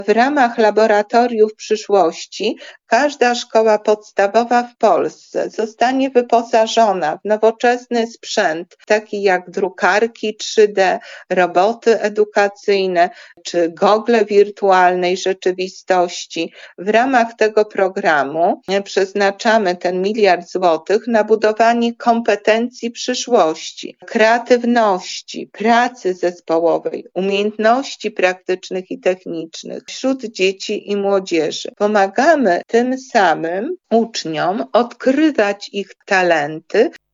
W ramach laboratoriów przyszłości każda szkoła podstawowa w Polsce zostanie wyposażona w nowoczesny sprzęt, taki jak drukarki 3D, roboty edukacyjne czy gogle wirtualnej rzeczywistości. W ramach tego programu przeznaczamy ten 1 miliard złotych na budowanie kompetencji przyszłości, kreatywności, pracy zespołowej, umiejętności praktycznych i technicznych wśród dzieci i młodzieży. Pomagamy tym samym uczniom odkrywać ich talenty